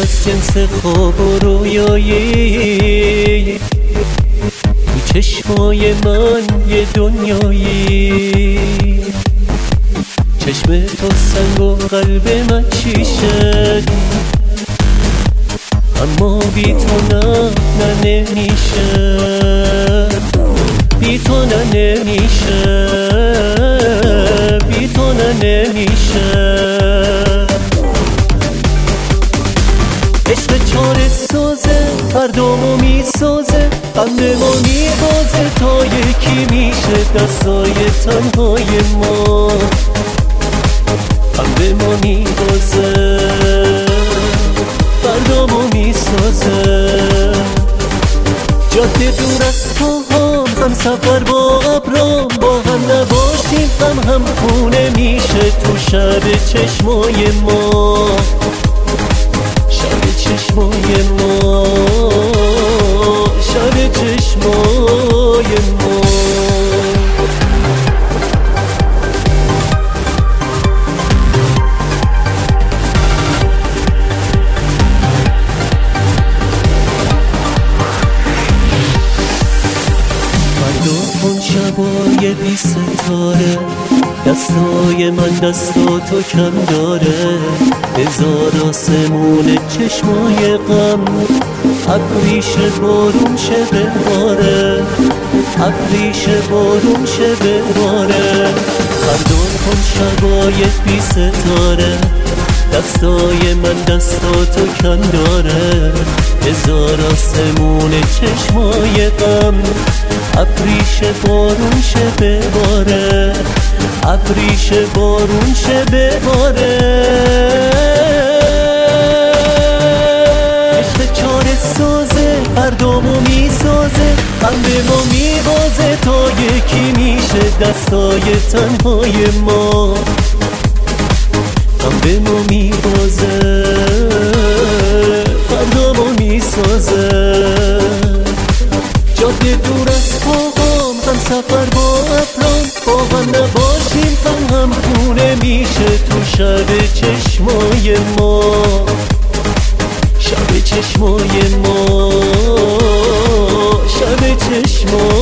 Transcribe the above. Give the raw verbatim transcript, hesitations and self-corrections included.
از جنس خواب و رویایی، تو چشمای من یه دنیایی. چشم تو سنگ و قلب من شیشه، اما بی تو نه نه نمیشه، بی تو نه نمیشه، بی تو نه نمیشه. عشق چاره سازه هردومو میسازه، قلب ما میبازه تا یکی میشه دستای تنهای ما. قلب ما میبازه فردامو میسازه. جاده دور از پاهام، هم سفر با ابرام، با هم نباشیم هم هم خونه میشه تو شب چشمای ما، شب چشمای ما، شب چشمای ما. کن شبای بی ستاره، دستای من دستا تو کم داره. بذار آسمون چشمای غم، ابریش بارون شه بباره، ابریش بارون شه بباره. پردون کن شبای بی ستاره، دستای من دستا تو کم داره. بذار آسمون چشمای غم، ابریش بارون شه بباره، ابریش بارون شه بباره. عشق چاره سازه هردومو میسازه، قلب ما میبازه تا یکی میشه دستای تنهای ما. قلب ما میبازه فردامو میسازه. جاده دور از پاهام، هم سفر با ابرام، با هم نباشیم هم هم خونه میشه تو شب چشمای ما، شب چشمای ما، شب چشمای